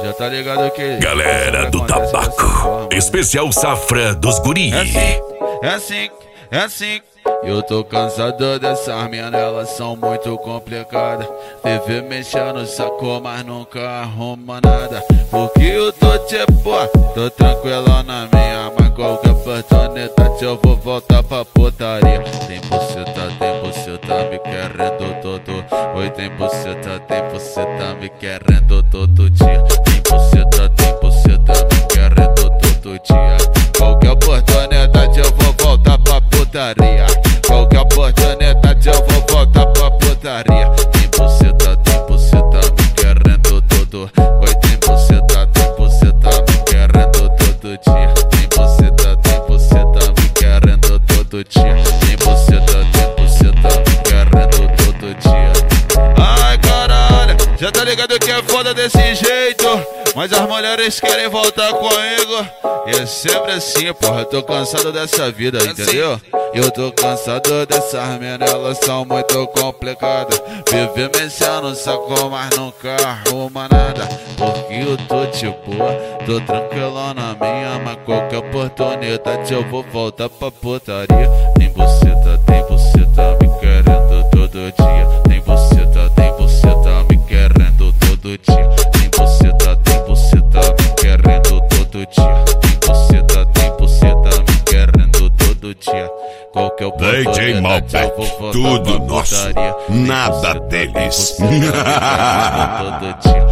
Já tá ligado que Galera do tabaco, especial safra dos guri. É assim. Eu tô cansado dessas minas, elas são muito complicadas. Vive mexendo no saco, mas nunca arruma nada. Porque eu tô tipo, tô tranquilo na minha, mas qualquer oportunidade eu vou voltar pra putaria. Tem buceta me querendo todo. Oi, tem buceta me querendo todo dia. Tem buceta me querendo todo dia. Qualquer oportunidade eu vou voltar pra putaria. Qualquer oportunidade eu vou voltar pra putaria. Tem buceta me querendo todo. Oi, tem buceta me querendo todo dia. Tem buceta me querendo todo dia. Tem buceta me querendo todo dia. Ai caralho, já tá ligado que é foda desse jeito, mas as mulheres querem voltar comigo. E é sempre assim, porra, eu tô cansado dessa vida, entendeu? Eu tô cansado dessas minas, elas são muito complicadas. Vive mexendo no saco, mas nunca arruma nada. Porque eu tô tipo, tô tranquilo na minha, mas qualquer oportunidade eu vou voltar pra putaria. Tem buceta me querendo todo dia. Tem buceta me querendo todo dia. Tem buceta me querendo todo dia. Tem buceta me querendo todo dia. Qualquer DJ Malbec, tudo nosso, nada deles. Todo dia.